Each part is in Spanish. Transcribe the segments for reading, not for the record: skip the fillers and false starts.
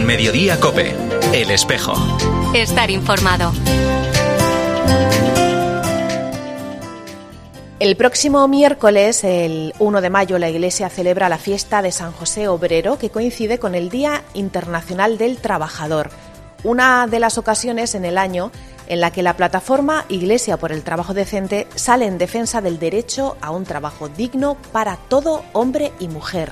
Mediodía COPE. El espejo. Estar informado. El próximo miércoles, el 1 de mayo, la Iglesia celebra la fiesta de San José Obrero, que coincide con el Día Internacional del Trabajador, una de las ocasiones en el año en la que la plataforma Iglesia por el Trabajo Decente sale en defensa del derecho a un trabajo digno para todo hombre y mujer.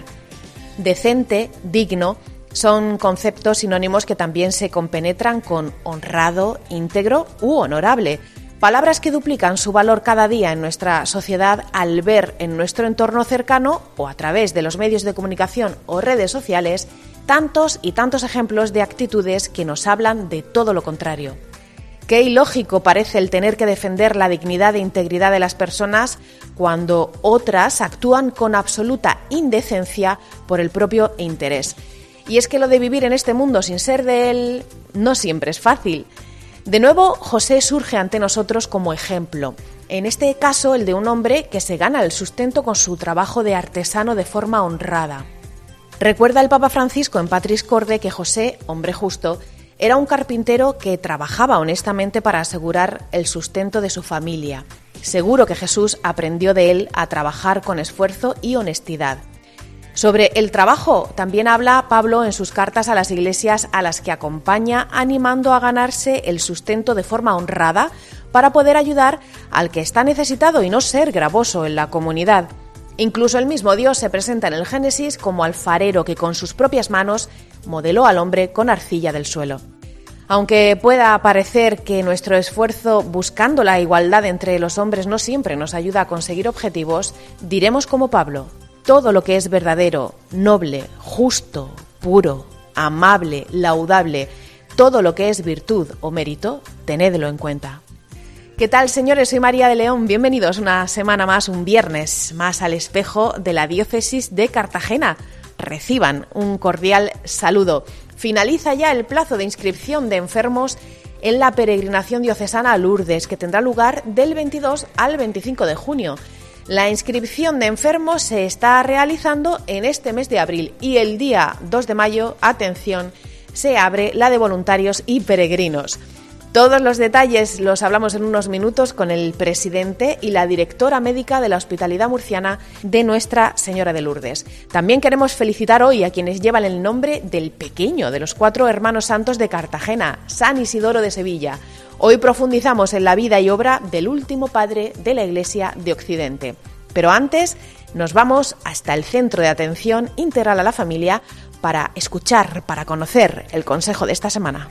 Decente, digno, son conceptos sinónimos que también se compenetran con honrado, íntegro u honorable. Palabras que duplican su valor cada día en nuestra sociedad al ver en nuestro entorno cercano o a través de los medios de comunicación o redes sociales tantos y tantos ejemplos de actitudes que nos hablan de todo lo contrario. Qué ilógico parece el tener que defender la dignidad e integridad de las personas cuando otras actúan con absoluta indecencia por el propio interés. Y es que lo de vivir en este mundo sin ser de él no siempre es fácil. De nuevo, José surge ante nosotros como ejemplo. En este caso, el de un hombre que se gana el sustento con su trabajo de artesano de forma honrada. Recuerda el Papa Francisco en Patris Corde que José, hombre justo, era un carpintero que trabajaba honestamente para asegurar el sustento de su familia. Seguro que Jesús aprendió de él a trabajar con esfuerzo y honestidad. Sobre el trabajo también habla Pablo en sus cartas a las iglesias a las que acompaña, animando a ganarse el sustento de forma honrada para poder ayudar al que está necesitado y no ser gravoso en la comunidad. Incluso el mismo Dios se presenta en el Génesis como alfarero que con sus propias manos modeló al hombre con arcilla del suelo. Aunque pueda parecer que nuestro esfuerzo buscando la igualdad entre los hombres no siempre nos ayuda a conseguir objetivos, diremos como Pablo: todo lo que es verdadero, noble, justo, puro, amable, laudable, todo lo que es virtud o mérito, tenedlo en cuenta. ¿Qué tal, señores? Soy María de León. Bienvenidos una semana más, un viernes más al espejo de la diócesis de Cartagena. Reciban un cordial saludo. Finaliza ya el plazo de inscripción de enfermos en la peregrinación diocesana a Lourdes, que tendrá lugar del 22 al 25 de junio. La inscripción de enfermos se está realizando en este mes de abril y el día 2 de mayo, atención, se abre la de voluntarios y peregrinos. Todos los detalles los hablamos en unos minutos con el presidente y la directora médica de la Hospitalidad Murciana de Nuestra Señora de Lourdes. También queremos felicitar hoy a quienes llevan el nombre del pequeño de los 4 hermanos santos de Cartagena, San Isidoro de Sevilla. Hoy profundizamos en la vida y obra del último padre de la Iglesia de Occidente. Pero antes nos vamos hasta el Centro de Atención Integral a la Familia para escuchar, para conocer el consejo de esta semana.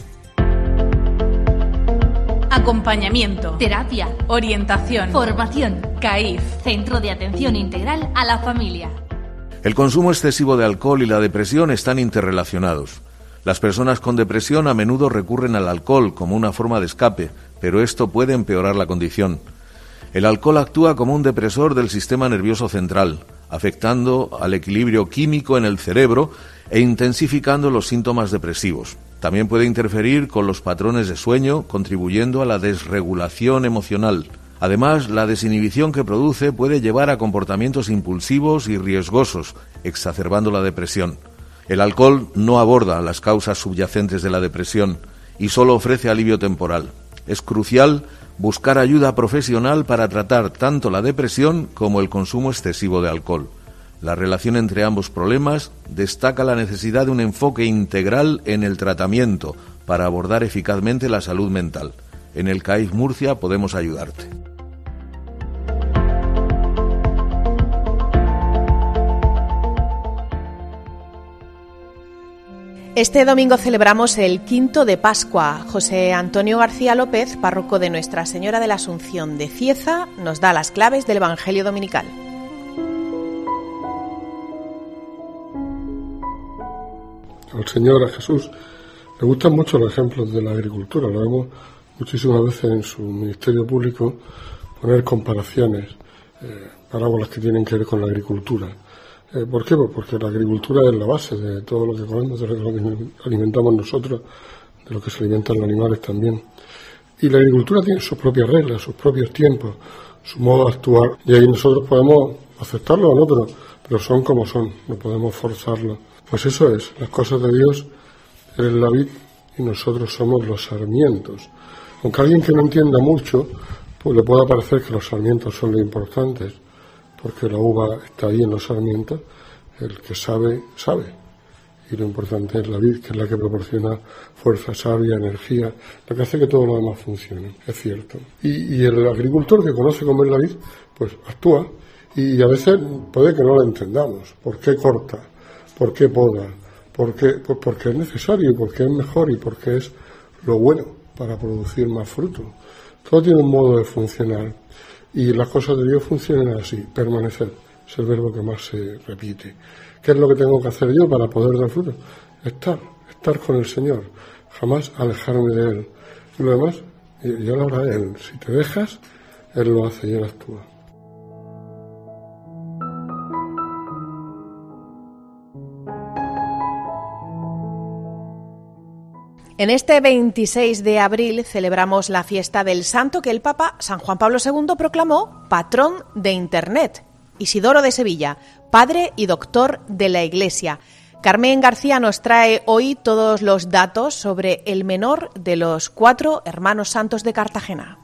Acompañamiento, terapia, orientación, formación. CAIF, Centro de Atención Integral a la Familia. El consumo excesivo de alcohol y la depresión están interrelacionados. Las personas con depresión a menudo recurren al alcohol como una forma de escape, pero esto puede empeorar la condición. El alcohol actúa como un depresor del sistema nervioso central, afectando al equilibrio químico en el cerebro e intensificando los síntomas depresivos. También puede interferir con los patrones de sueño, contribuyendo a la desregulación emocional. Además, la desinhibición que produce puede llevar a comportamientos impulsivos y riesgosos, exacerbando la depresión. El alcohol no aborda las causas subyacentes de la depresión y solo ofrece alivio temporal. Es crucial buscar ayuda profesional para tratar tanto la depresión como el consumo excesivo de alcohol. La relación entre ambos problemas destaca la necesidad de un enfoque integral en el tratamiento para abordar eficazmente la salud mental. En el CAIF Murcia podemos ayudarte. Este domingo celebramos el quinto de Pascua. José Antonio García López, párroco de Nuestra Señora de la Asunción de Cieza, nos da las claves del Evangelio dominical. Al Señor, a Jesús, le gustan mucho los ejemplos de la agricultura. Lo vemos muchísimas veces en su ministerio público poner comparaciones, parábolas que tienen que ver con la agricultura. ¿Por qué? Pues porque la agricultura es la base de todo lo que comemos, de lo que alimentamos nosotros, de lo que se alimentan los animales también. Y la agricultura tiene sus propias reglas, sus propios tiempos, su modo de actuar. Y ahí nosotros podemos aceptarlo o no, pero son como son, no podemos forzarlo. Pues eso es, las cosas de Dios Él es la vid y nosotros somos los sarmientos. Aunque a alguien que no entienda mucho, pues le pueda parecer que los sarmientos son lo importantes, porque la uva está ahí en los sarmientos. El que sabe, sabe. Y lo importante es la vid, que es la que proporciona fuerza, savia, energía, lo que hace que todo lo demás funcione, es cierto. Y el agricultor que conoce cómo es la vid, pues actúa, y a veces puede que no lo entendamos. ¿Por qué corta? ¿Por qué poda? ¿Por qué? Pues porque es necesario, porque es mejor y porque es lo bueno para producir más fruto. Todo tiene un modo de funcionar, y las cosas de Dios funcionan así, permanecer. Es el verbo que más se repite. ¿Qué es lo que tengo que hacer yo para poder dar fruto? Estar con el Señor, jamás alejarme de Él. Y lo demás, ya lo hará Él. Si te dejas, Él lo hace y Él actúa. En este 26 de abril celebramos la fiesta del santo que el Papa San Juan Pablo II proclamó patrón de Internet. Isidoro de Sevilla, padre y doctor de la Iglesia. Carmen García nos trae hoy todos los datos sobre el menor de los 4 hermanos santos de Cartagena.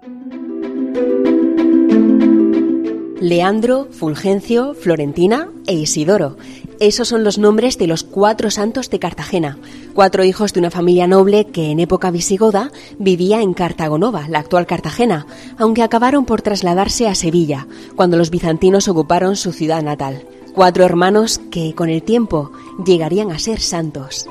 Leandro, Fulgencio, Florentina e Isidoro. Esos son los nombres de los 4 santos de Cartagena, 4 hijos de una familia noble que en época visigoda vivía en Cartagonova, la actual Cartagena, aunque acabaron por trasladarse a Sevilla, cuando los bizantinos ocuparon su ciudad natal. 4 hermanos que, con el tiempo, llegarían a ser santos.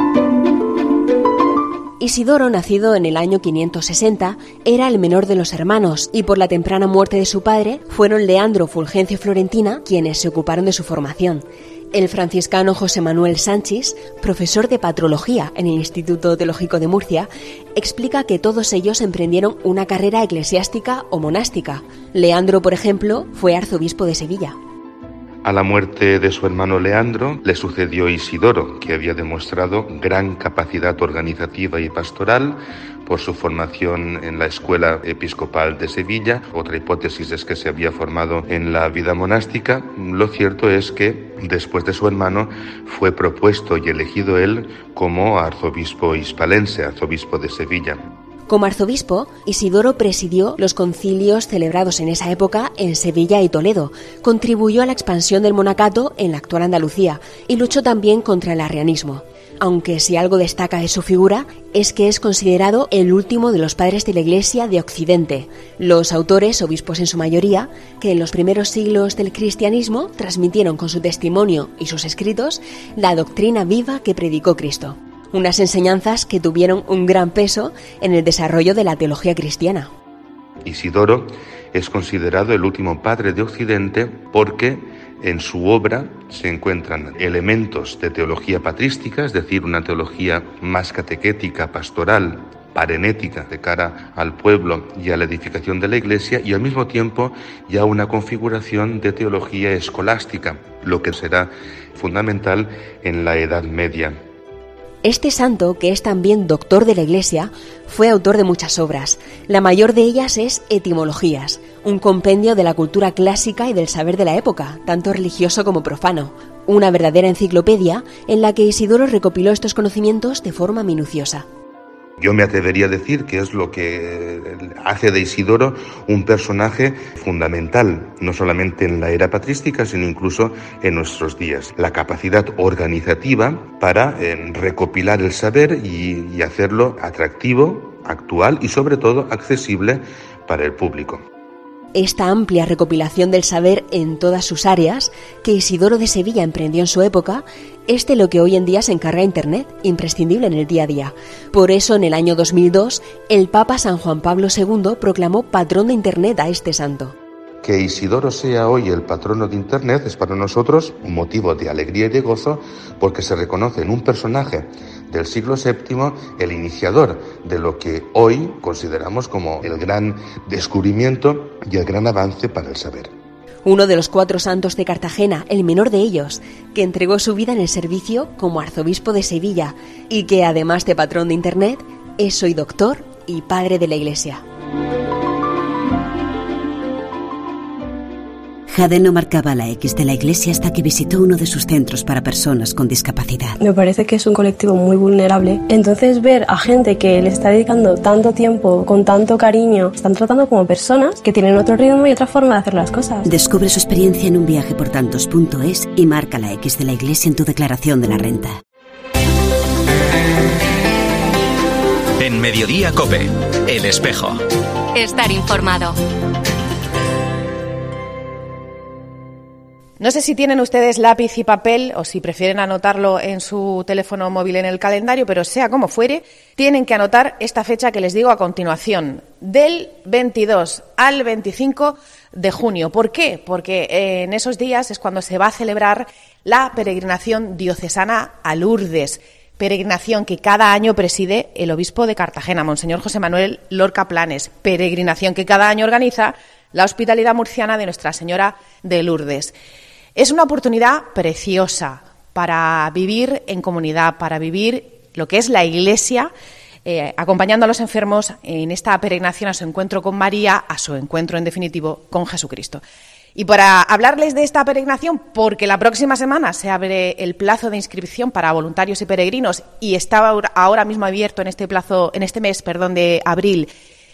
Isidoro, nacido en el año 560, era el menor de los hermanos y por la temprana muerte de su padre fueron Leandro, Fulgencio y Florentina quienes se ocuparon de su formación. El franciscano José Manuel Sánchez, profesor de patrología en el Instituto Teológico de Murcia, explica que todos ellos emprendieron una carrera eclesiástica o monástica. Leandro, por ejemplo, fue arzobispo de Sevilla. A la muerte de su hermano Leandro le sucedió Isidoro, que había demostrado gran capacidad organizativa y pastoral por su formación en la Escuela Episcopal de Sevilla. Otra hipótesis es que se había formado en la vida monástica. Lo cierto es que después de su hermano fue propuesto y elegido él como arzobispo hispalense, arzobispo de Sevilla. Como arzobispo, Isidoro presidió los concilios celebrados en esa época en Sevilla y Toledo, contribuyó a la expansión del monacato en la actual Andalucía y luchó también contra el arrianismo. Aunque si algo destaca de su figura es que es considerado el último de los padres de la Iglesia de Occidente, los autores, obispos en su mayoría, que en los primeros siglos del cristianismo transmitieron con su testimonio y sus escritos la doctrina viva que predicó Cristo. Unas enseñanzas que tuvieron un gran peso en el desarrollo de la teología cristiana. Isidoro es considerado el último padre de Occidente porque en su obra se encuentran elementos de teología patrística, es decir, una teología más catequética, pastoral, parenética de cara al pueblo y a la edificación de la Iglesia, y al mismo tiempo ya una configuración de teología escolástica, lo que será fundamental en la Edad Media. Este santo, que es también doctor de la Iglesia, fue autor de muchas obras. La mayor de ellas es Etimologías, un compendio de la cultura clásica y del saber de la época, tanto religioso como profano. Una verdadera enciclopedia en la que Isidoro recopiló estos conocimientos de forma minuciosa. Yo me atrevería a decir que es lo que hace de Isidoro un personaje fundamental, no solamente en la era patrística, sino incluso en nuestros días. La capacidad organizativa para recopilar el saber y hacerlo atractivo, actual y sobre todo accesible para el público. Esta amplia recopilación del saber en todas sus áreas que Isidoro de Sevilla emprendió en su época es de lo que hoy en día se encarga Internet, imprescindible en el día a día. Por eso, en el año 2002, el Papa San Juan Pablo II proclamó patrón de Internet a este santo. Que Isidoro sea hoy el patrono de Internet es para nosotros un motivo de alegría y de gozo, porque se reconoce en un personaje del siglo VII el iniciador de lo que hoy consideramos como el gran descubrimiento y el gran avance para el saber. Uno de los 4 santos de Cartagena, el menor de ellos, que entregó su vida en el servicio como arzobispo de Sevilla y que, además de patrón de Internet, es hoy doctor y padre de la Iglesia. Jade no marcaba la X de la iglesia hasta que visitó uno de sus centros para personas con discapacidad. Me parece que es un colectivo muy vulnerable. Entonces ver a gente que les está dedicando tanto tiempo, con tanto cariño, están tratando como personas que tienen otro ritmo y otra forma de hacer las cosas. Descubre su experiencia en unviajeportantos.es y marca la X de la iglesia en tu declaración de la renta. En Mediodía COPE, El Espejo. Estar informado. No sé si tienen ustedes lápiz y papel o si prefieren anotarlo en su teléfono móvil en el calendario, pero sea como fuere, tienen que anotar esta fecha que les digo a continuación, del 22 al 25 de junio. ¿Por qué? Porque en esos días es cuando se va a celebrar la peregrinación diocesana a Lourdes, peregrinación que cada año preside el obispo de Cartagena, Monseñor José Manuel Lorca Planes, peregrinación que cada año organiza la Hospitalidad Murciana de Nuestra Señora de Lourdes. Es una oportunidad preciosa para vivir en comunidad, para vivir lo que es la Iglesia, acompañando a los enfermos en esta peregrinación a su encuentro con María, a su encuentro, en definitivo, con Jesucristo. Y para hablarles de esta peregrinación, porque la próxima semana se abre el plazo de inscripción para voluntarios y peregrinos y está ahora mismo abierto en este mes de abril,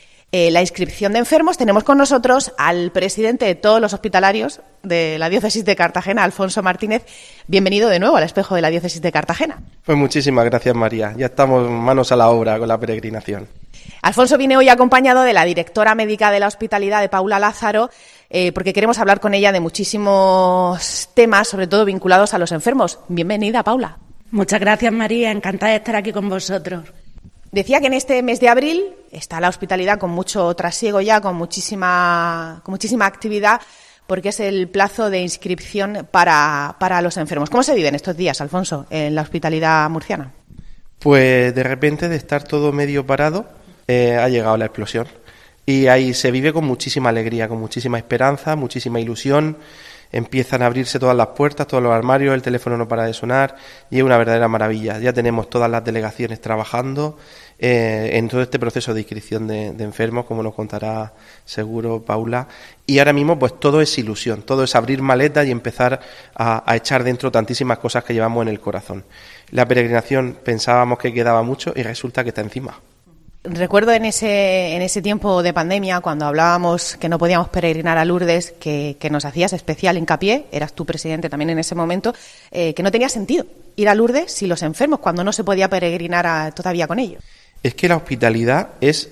la inscripción de enfermos, tenemos con nosotros al presidente de todos los hospitalarios de la Diócesis de Cartagena, Alfonso Martínez. Bienvenido de nuevo al Espejo de la Diócesis de Cartagena. Pues muchísimas gracias, María. Ya estamos manos a la obra con la peregrinación. Alfonso viene hoy acompañado de la directora médica de la Hospitalidad, de Paula Lázaro, porque queremos hablar con ella de muchísimos temas, sobre todo vinculados a los enfermos. Bienvenida, Paula. Muchas gracias, María. Encantada de estar aquí con vosotros. Decía que en este mes de abril está la Hospitalidad con mucho trasiego ya, con muchísima actividad, porque es el plazo de inscripción para los enfermos. ¿Cómo se viven estos días, Alfonso, en la Hospitalidad murciana? Pues de repente, de estar todo medio parado, ha llegado la explosión. Y ahí se vive con muchísima alegría, con muchísima esperanza, muchísima ilusión. Empiezan a abrirse todas las puertas, todos los armarios, el teléfono no para de sonar y es una verdadera maravilla. Ya tenemos todas las delegaciones trabajando en todo este proceso de inscripción de enfermos, como nos contará seguro Paula. Y ahora mismo pues todo es ilusión, todo es abrir maletas y empezar a echar dentro tantísimas cosas que llevamos en el corazón. La peregrinación pensábamos que quedaba mucho y resulta que está encima. Recuerdo en ese tiempo de pandemia, cuando hablábamos que no podíamos peregrinar a Lourdes, que nos hacías especial hincapié, eras tú presidente también en ese momento, que no tenía sentido ir a Lourdes si los enfermos, cuando no se podía peregrinar todavía con ellos. Es que la Hospitalidad es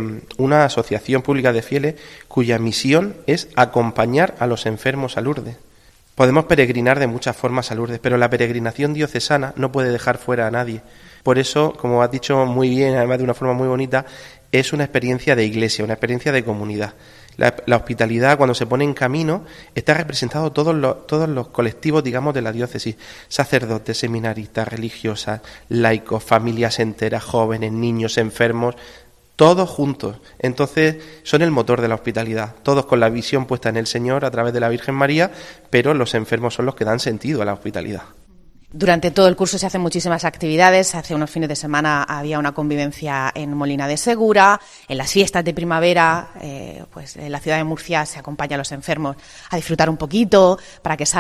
una asociación pública de fieles cuya misión es acompañar a los enfermos a Lourdes. Podemos peregrinar de muchas formas a Lourdes, pero la peregrinación diocesana no puede dejar fuera a nadie. Por eso, como has dicho muy bien, además de una forma muy bonita, es una experiencia de iglesia, una experiencia de comunidad. La hospitalidad, cuando se pone en camino, está representado todos los colectivos, digamos, de la diócesis: sacerdotes, seminaristas, religiosas, laicos, familias enteras, jóvenes, niños, enfermos, todos juntos. Entonces son el motor de la hospitalidad, todos con la visión puesta en el Señor a través de la Virgen María, pero los enfermos son los que dan sentido a la hospitalidad. Durante todo el curso se hacen muchísimas actividades. Hace unos fines de semana había una convivencia en Molina de Segura. En las fiestas de primavera, pues en la ciudad de Murcia se acompaña a los enfermos a disfrutar un poquito, para que se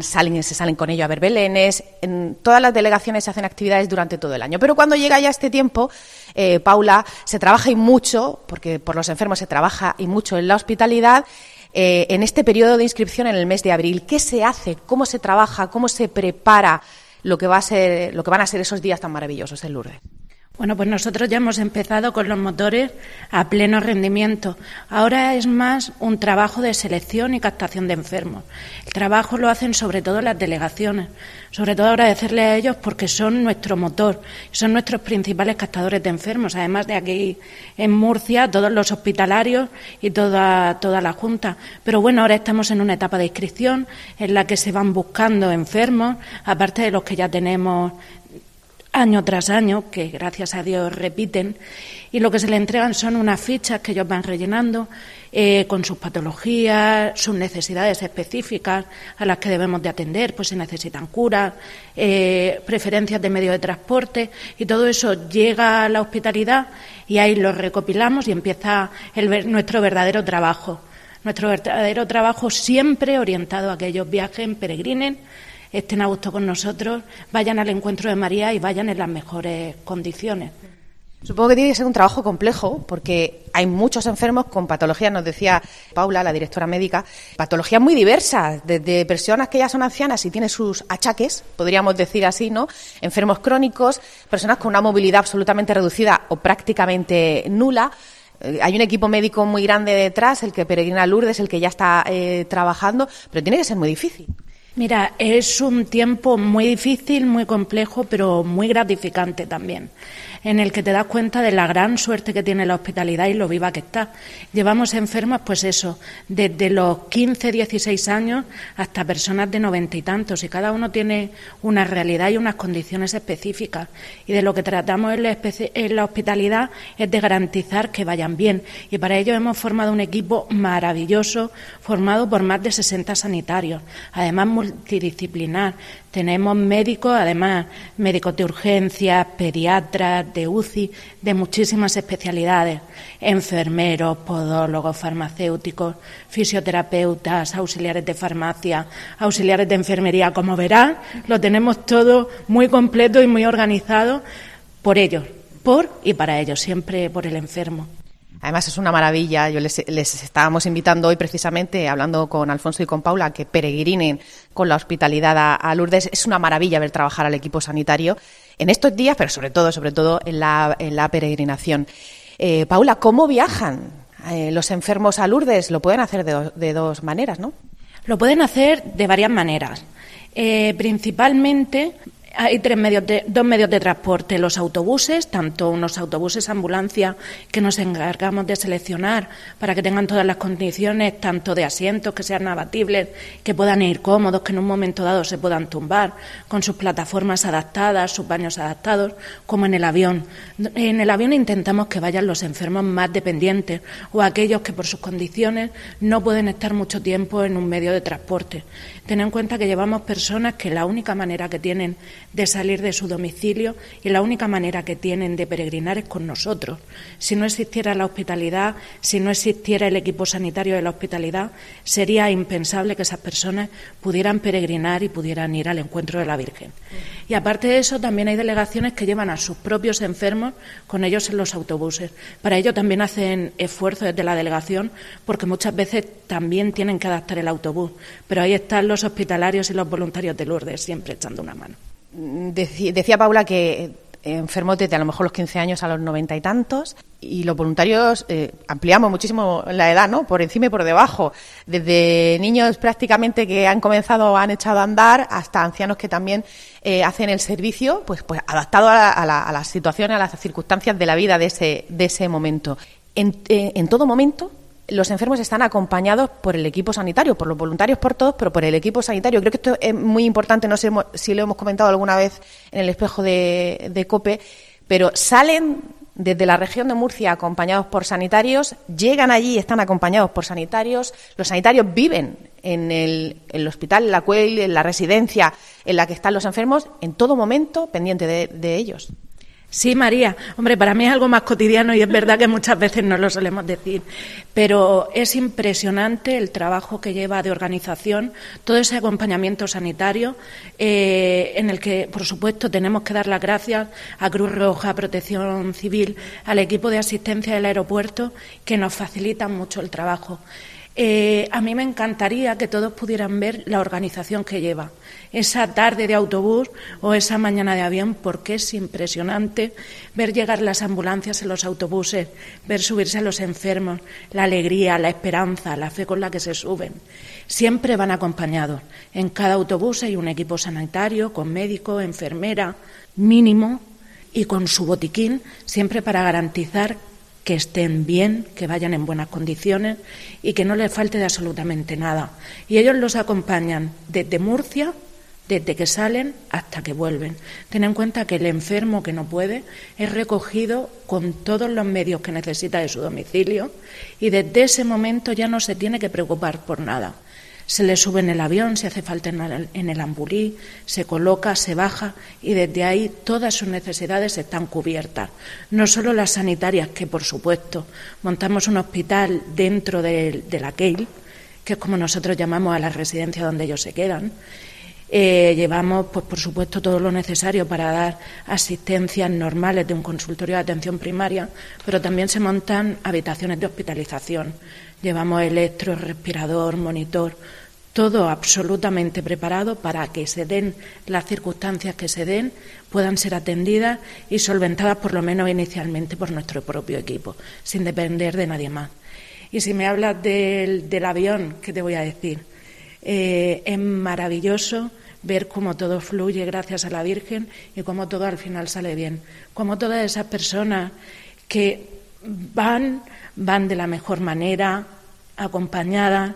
salen con ellos a ver belenes. En todas las delegaciones se hacen actividades durante todo el año. Pero cuando llega ya este tiempo, Paula, se trabaja y mucho, porque por los enfermos se trabaja y mucho en la hospitalidad. En este periodo de inscripción en el mes de abril, ¿qué se hace? ¿Cómo se trabaja? ¿Cómo se prepara lo que van a ser esos días tan maravillosos en Lourdes? Bueno, pues nosotros ya hemos empezado con los motores a pleno rendimiento. Ahora es más un trabajo de selección y captación de enfermos. El trabajo lo hacen sobre todo las delegaciones. Sobre todo agradecerles a ellos porque son nuestro motor, son nuestros principales captadores de enfermos. Además de aquí en Murcia, todos los hospitalarios y toda la Junta. Pero bueno, ahora estamos en una etapa de inscripción en la que se van buscando enfermos, aparte de los que ya tenemos año tras año, que gracias a Dios repiten, y lo que se les entregan son unas fichas que ellos van rellenando con sus patologías, sus necesidades específicas a las que debemos de atender, pues si necesitan curas, preferencias de medio de transporte, y todo eso llega a la hospitalidad y ahí lo recopilamos y empieza nuestro verdadero trabajo. Nuestro verdadero trabajo siempre orientado a que ellos viajen, peregrinen, estén a gusto con nosotros, vayan al encuentro de María y vayan en las mejores condiciones. Supongo que tiene que ser un trabajo complejo porque hay muchos enfermos con patologías, nos decía Paula, la directora médica, patologías muy diversas, desde personas que ya son ancianas y tienen sus achaques, podríamos decir así, ¿no? Enfermos crónicos, personas con una movilidad absolutamente reducida o prácticamente nula. Hay un equipo médico muy grande detrás, el que peregrina a Lourdes, el que ya está trabajando, pero tiene que ser muy difícil. Mira, es un tiempo muy difícil, muy complejo, pero muy gratificante también, en el que te das cuenta de la gran suerte que tiene la hospitalidad y lo viva que está. Llevamos enfermas, pues eso, desde los 15, 16 años hasta personas de 90 y tantos, y cada uno tiene una realidad y unas condiciones específicas. Y de lo que tratamos en la hospitalidad es de garantizar que vayan bien. Y para ello hemos formado un equipo maravilloso, formado por más de 60 sanitarios, además multidisciplinar. Tenemos médicos, además, médicos de urgencias, pediatras, de UCI, de muchísimas especialidades, enfermeros, podólogos, farmacéuticos, fisioterapeutas, auxiliares de farmacia, auxiliares de enfermería. Como verán, lo tenemos todo muy completo y muy organizado por ellos, por y para ellos, siempre por el enfermo. Además es una maravilla, yo les estábamos invitando hoy precisamente, hablando con Alfonso y con Paula, que peregrinen con la hospitalidad a Lourdes. Es una maravilla ver trabajar al equipo sanitario en estos días, pero sobre todo en la peregrinación. Paula, ¿cómo viajan los enfermos a Lourdes? Lo pueden hacer de dos maneras, ¿no? Lo pueden hacer de varias maneras. Principalmente hay dos medios de transporte, los autobuses, tanto unos autobuses ambulancia que nos encargamos de seleccionar para que tengan todas las condiciones, tanto de asientos que sean abatibles, que puedan ir cómodos, que en un momento dado se puedan tumbar, con sus plataformas adaptadas, sus baños adaptados, como en el avión. En el avión intentamos que vayan los enfermos más dependientes o aquellos que por sus condiciones no pueden estar mucho tiempo en un medio de transporte. Ten en cuenta que llevamos personas que la única manera que tienen de salir de su domicilio y la única manera que tienen de peregrinar es con nosotros. Si no existiera la hospitalidad, si no existiera el equipo sanitario de la hospitalidad, sería impensable que esas personas pudieran peregrinar y pudieran ir al encuentro de la Virgen. Y aparte de eso, también hay delegaciones que llevan a sus propios enfermos con ellos en los autobuses. Para ello también hacen esfuerzo desde la delegación, porque muchas veces también tienen que adaptar el autobús. Pero ahí están los hospitalarios y los voluntarios de Lourdes siempre echando una mano. Decía Paula que enfermos desde a lo mejor los 15 años a los 90 y tantos, y los voluntarios ampliamos muchísimo la edad, ¿no? Por encima y por debajo, desde niños prácticamente que han echado a andar, hasta ancianos que también hacen el servicio, pues adaptado a las situaciones, a las circunstancias de la vida de ese momento. En todo momento los enfermos están acompañados por el equipo sanitario, por los voluntarios, por todos, pero por el equipo sanitario. Creo que esto es muy importante, no sé si lo hemos comentado alguna vez en el espejo de COPE, pero salen desde la región de Murcia acompañados por sanitarios, llegan allí y están acompañados por sanitarios. Los sanitarios viven en el hospital, en la CUEL, en la residencia en la que están los enfermos, en todo momento pendiente de ellos. Sí, María. Hombre, para mí es algo más cotidiano y es verdad que muchas veces no lo solemos decir, pero es impresionante el trabajo que lleva de organización, todo ese acompañamiento sanitario, en el que, por supuesto, tenemos que dar las gracias a Cruz Roja, a Protección Civil, al equipo de asistencia del aeropuerto, que nos facilitan mucho el trabajo. A mí me encantaría que todos pudieran ver la organización que lleva, esa tarde de autobús o esa mañana de avión, porque es impresionante ver llegar las ambulancias en los autobuses, ver subirse a los enfermos, la alegría, la esperanza, la fe con la que se suben. Siempre van acompañados. En cada autobús hay un equipo sanitario con médico, enfermera, mínimo, y con su botiquín, siempre para garantizar que estén bien, que vayan en buenas condiciones y que no les falte de absolutamente nada. Y ellos los acompañan desde Murcia, desde que salen hasta que vuelven. Ten en cuenta que el enfermo que no puede es recogido con todos los medios que necesita de su domicilio y desde ese momento ya no se tiene que preocupar por nada. Se le sube en el avión, si hace falta en el ambulí, se coloca, se baja y desde ahí todas sus necesidades están cubiertas. No solo las sanitarias, que por supuesto montamos un hospital dentro de la Keil, que es como nosotros llamamos a la residencia donde ellos se quedan. Llevamos, pues por supuesto, todo lo necesario para dar asistencias normales de un consultorio de atención primaria, pero también se montan habitaciones de hospitalización. Llevamos electro, respirador, monitor, todo absolutamente preparado para que se den las circunstancias que se den, puedan ser atendidas y solventadas por lo menos inicialmente por nuestro propio equipo, sin depender de nadie más. Y si me hablas del avión, ¿qué te voy a decir? Es maravilloso ver cómo todo fluye gracias a la Virgen y cómo todo al final sale bien. Cómo todas esas personas que van de la mejor manera, acompañadas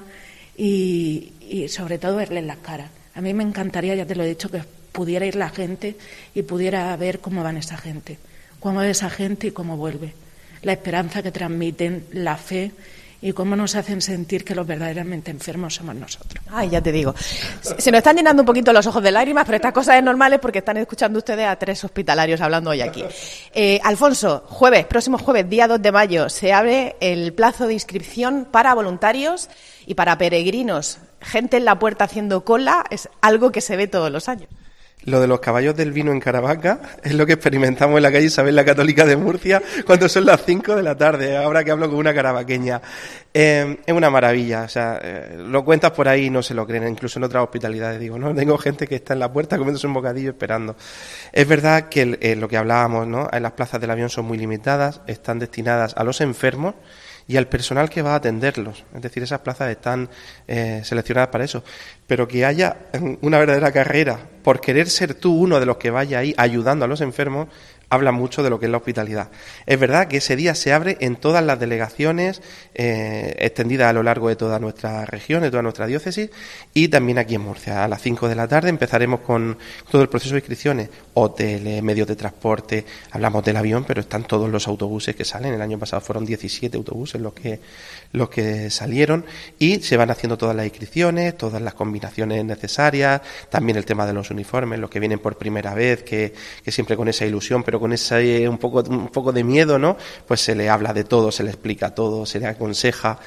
y sobre todo verles las caras. A mí me encantaría, ya te lo he dicho, que pudiera ir la gente y pudiera ver cómo van esa gente, cómo es esa gente y cómo vuelve. La esperanza que transmiten, la fe y cómo nos hacen sentir que los verdaderamente enfermos somos nosotros. Ay, ya te digo. Se nos están llenando un poquito los ojos de lágrimas, pero estas cosas es normales porque están escuchando ustedes a 3 hospitalarios hablando hoy aquí. Alfonso, próximo jueves, día 2 de mayo, se abre el plazo de inscripción para voluntarios y para peregrinos. Gente en la puerta haciendo cola es algo que se ve todos los años. Lo de los caballos del vino en Caravaca es lo que experimentamos en la calle Isabel la Católica de Murcia cuando son las 5 de la tarde, ahora que hablo con una caravaqueña. Es una maravilla, o sea, lo cuentas por ahí y no se lo creen, incluso en otras hospitalidades, digo, no, tengo gente que está en la puerta comiéndose un bocadillo esperando. Es verdad que lo que hablábamos, ¿no? Las plazas del avión son muy limitadas, están destinadas a los enfermos y al personal que va a atenderlos. Es decir, esas plazas están seleccionadas para eso. Pero que haya una verdadera carrera por querer ser tú uno de los que vaya ahí ayudando a los enfermos, habla mucho de lo que es la hospitalidad. Es verdad que ese día se abre en todas las delegaciones extendidas a lo largo de toda nuestra región, de toda nuestra diócesis, y también aquí en Murcia. A las 5 de la tarde empezaremos con todo el proceso de inscripciones, hoteles, medios de transporte, hablamos del avión, pero están todos los autobuses que salen. El año pasado fueron 17 autobuses los que salieron, y se van haciendo todas las inscripciones, todas las combinaciones necesarias, también el tema de los uniformes, los que vienen por primera vez, que siempre con esa ilusión, pero con ese un poco de miedo, ¿no? Pues se le habla de todo, se le explica todo, se le aconseja.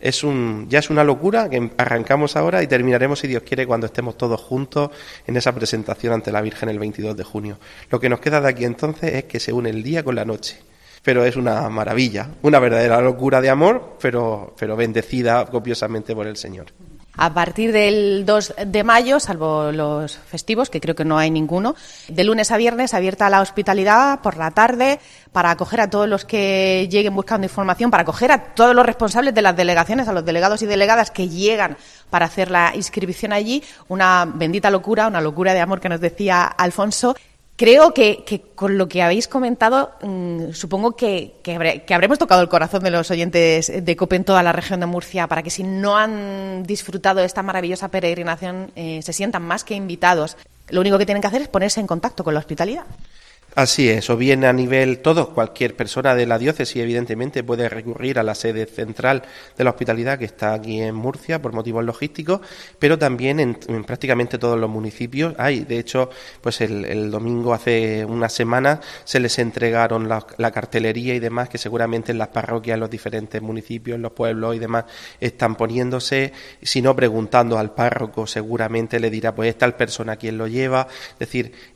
Ya es una locura que arrancamos ahora y terminaremos, si Dios quiere, cuando estemos todos juntos en esa presentación ante la Virgen el 22 de junio. Lo que nos queda de aquí entonces es que se une el día con la noche. Pero es una maravilla, una verdadera locura de amor, pero bendecida copiosamente por el Señor. A partir del 2 de mayo, salvo los festivos, que creo que no hay ninguno, de lunes a viernes abierta la hospitalidad por la tarde para acoger a todos los que lleguen buscando información, para acoger a todos los responsables de las delegaciones, a los delegados y delegadas que llegan para hacer la inscripción allí. Una bendita locura, una locura de amor que nos decía Alfonso. Creo que con lo que habéis comentado, supongo que habremos tocado el corazón de los oyentes de COPE en toda la región de Murcia para que, si no han disfrutado de esta maravillosa peregrinación, se sientan más que invitados. Lo único que tienen que hacer es ponerse en contacto con la hospitalidad. Así es, o bien a nivel cualquier persona de la diócesis evidentemente puede recurrir a la sede central de la hospitalidad que está aquí en Murcia por motivos logísticos, pero también en prácticamente todos los municipios hay. De hecho, pues el domingo hace unas semanas se les entregaron la cartelería y demás que seguramente en las parroquias, en los diferentes municipios, en los pueblos y demás están poniéndose, si no preguntando al párroco seguramente le dirá pues es tal persona quien lo lleva. Es decir,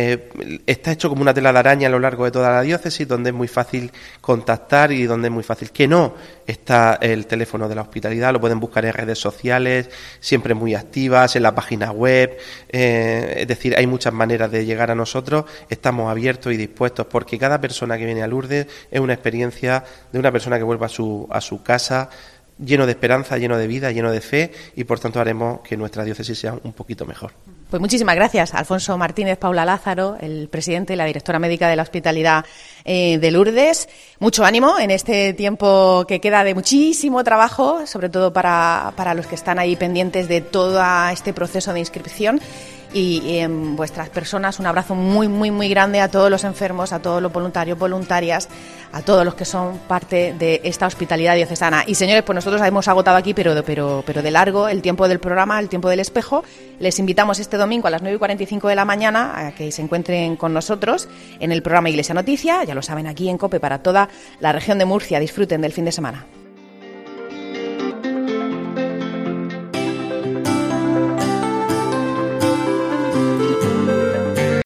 está hecho como una tela de araña a lo largo de toda la diócesis, donde es muy fácil contactar y donde es muy fácil que no. Está el teléfono de la hospitalidad, lo pueden buscar en redes sociales, siempre muy activas, en la página web. Es decir, hay muchas maneras de llegar a nosotros. Estamos abiertos y dispuestos, porque cada persona que viene a Lourdes es una experiencia de una persona que vuelva a su casa lleno de esperanza, lleno de vida, lleno de fe, y por tanto haremos que nuestra diócesis sea un poquito mejor. Pues muchísimas gracias, Alfonso Martínez, Paula Lázaro, el presidente y la directora médica de la Hospitalidad de Lourdes. Mucho ánimo en este tiempo que queda de muchísimo trabajo, sobre todo para los que están ahí pendientes de todo este proceso de inscripción. y en vuestras personas un abrazo muy, muy, muy grande a todos los enfermos, a todos los voluntarios, voluntarias, a todos los que son parte de esta hospitalidad diocesana. Y señores, pues nosotros hemos agotado aquí, pero de largo, el tiempo del programa, el tiempo del espejo. Les invitamos este domingo a las 9:45 de la mañana a que se encuentren con nosotros en el programa Iglesia Noticia, ya lo saben, aquí en COPE para toda la región de Murcia. Disfruten del fin de semana.